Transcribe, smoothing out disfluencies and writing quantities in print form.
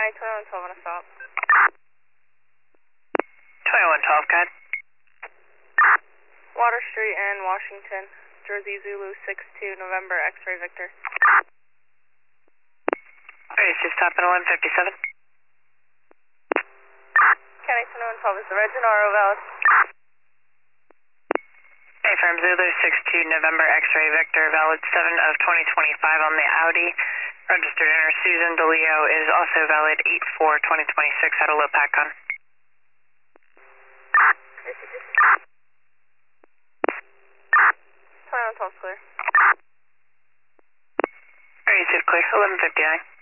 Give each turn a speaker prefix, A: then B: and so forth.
A: 2112 on a stop.
B: 2112, guide.
A: Water Street in Washington, Jersey Zulu 62 November X-ray Victor.
B: Alright, so stop at 1157.
A: County 2112, is the Reg and RO valid?
B: Hey, firm Zulu 62 November X-ray Victor, valid 7 of 2025 on the Audi. Registered owner Susan DeLeo is also valid 8/4/2026 at a low PACCON.
A: 2112 clear.
B: Alright, safe clear, 1159.